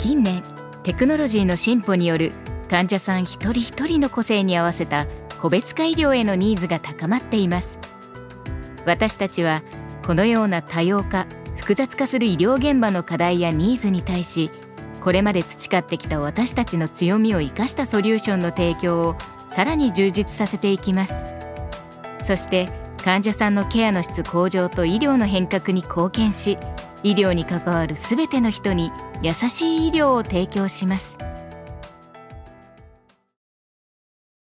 近年テクノロジーの進歩による患者さん一人一人の個性に合わせた個別化医療へのニーズが高まっています。私たちはこのような多様化、複雑化する医療現場の課題やニーズに対し、これまで培ってきた私たちの強みを生かしたソリューションの提供をさらに充実させていきます。そして患者さんのケアの質向上と医療の変革に貢献し、医療に関わるすべての人に優しい医療を提供します。